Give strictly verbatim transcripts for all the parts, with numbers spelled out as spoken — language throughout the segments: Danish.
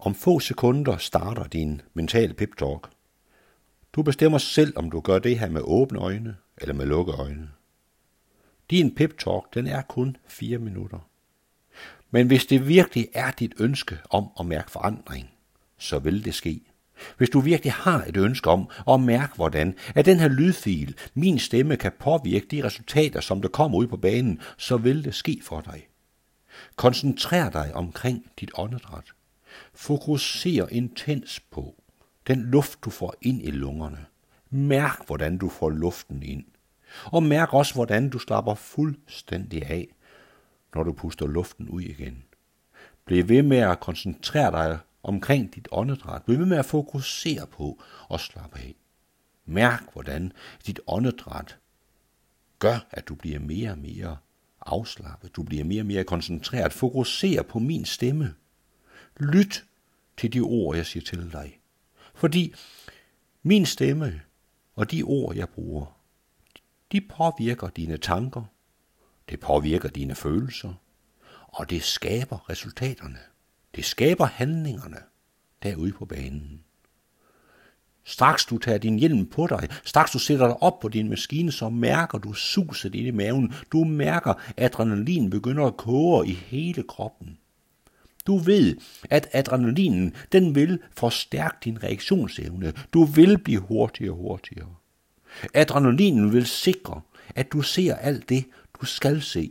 Om få sekunder starter din mentale pep-talk. Du bestemmer selv, om du gør det her med åbne øjne eller med lukkede øjne. Din pep-talk, den er kun fire minutter. Men hvis det virkelig er dit ønske om at mærke forandring, så vil det ske. Hvis du virkelig har et ønske om at mærke, hvordan at den her lydfil, min stemme, kan påvirke de resultater, som der kommer ud på banen, så vil det ske for dig. Koncentrer dig omkring dit åndedræt. Fokuser intens på den luft, du får ind i lungerne. Mærk, hvordan du får luften ind. Og mærk også, hvordan du slapper fuldstændig af, når du puster luften ud igen. Bliv ved med at koncentrere dig omkring dit åndedræt. Bliv ved med at fokusere på og slappe af. Mærk, hvordan dit åndedræt gør, at du bliver mere og mere afslappet. Du bliver mere og mere koncentreret. Fokuser på min stemme. Lyt til de ord, jeg siger til dig. Fordi min stemme og de ord, jeg bruger, de påvirker dine tanker, det påvirker dine følelser, og det skaber resultaterne. Det skaber handlingerne derude på banen. Straks du tager din hjelm på dig, straks du sætter dig op på din maskine, så mærker du suset i maven. Du mærker, at adrenalin begynder at koge i hele kroppen. Du ved, at adrenalinen, den vil forstærke din reaktionsevne. Du vil blive hurtigere og hurtigere. Adrenalinen vil sikre, at du ser alt det, du skal se.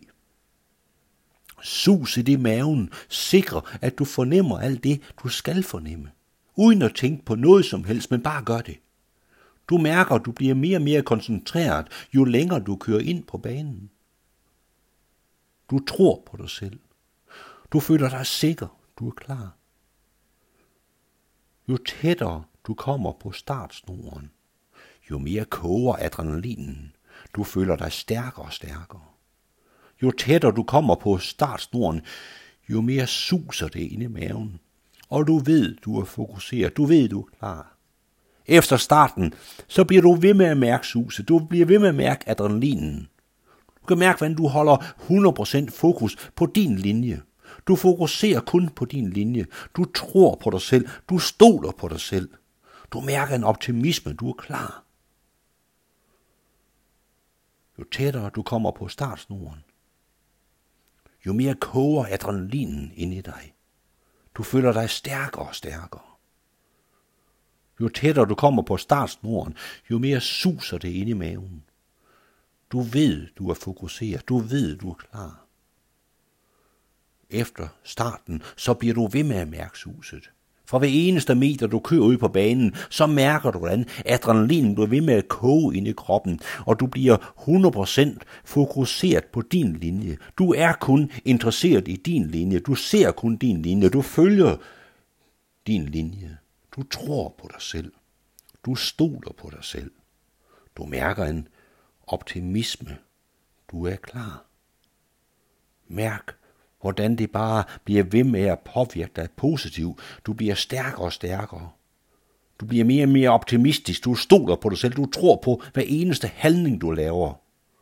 Suset i maven sikrer, at du fornemmer alt det, du skal fornemme. Uden at tænke på noget som helst, men bare gør det. Du mærker, at du bliver mere og mere koncentreret, jo længere du kører ind på banen. Du tror på dig selv. Du føler dig sikker. Du er klar. Jo tættere du kommer på startsnoren, jo mere koger adrenalinen. Du føler dig stærkere og stærkere. Jo tættere du kommer på startsnoren, jo mere suser det ind i maven. Og du ved, du er fokuseret. Du ved, du er klar. Efter starten, så bliver du ved med at mærke suset. Du bliver ved med at mærke adrenalinen. Du kan mærke, hvordan du holder hundrede procent fokus på din linje. Du fokuserer kun på din linje. Du tror på dig selv. Du stoler på dig selv. Du mærker en optimisme. Du er klar. Jo tættere du kommer på startsnoren, jo mere koger adrenalinen ind i dig. Du føler dig stærkere og stærkere. Jo tættere du kommer på startsnoren, jo mere suser det ind i maven. Du ved, du er fokuseret. Du ved, du er klar. Efter starten, så bliver du ved med at mærke suset. For hver eneste meter, du kører ud på banen, så mærker du, hvordan adrenalinen bliver ved med at koge ind i kroppen, og du bliver hundrede procent fokuseret på din linje. Du er kun interesseret i din linje. Du ser kun din linje. Du følger din linje. Du tror på dig selv. Du stoler på dig selv. Du mærker en optimisme. Du er klar. Mærk, hvordan det bare bliver ved med at påvirke dig positivt. Du bliver stærkere og stærkere. Du bliver mere og mere optimistisk. Du stoler på dig selv. Du tror på hver eneste handling, du laver.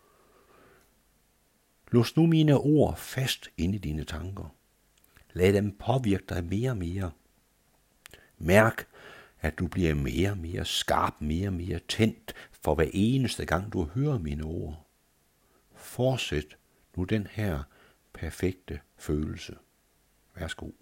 Lås nu mine ord fast inde i dine tanker. Lad dem påvirke dig mere og mere. Mærk, at du bliver mere og mere skarp, mere og mere tændt for hver eneste gang, du hører mine ord. Fortsæt nu den her perfekte følelse. Værsgo.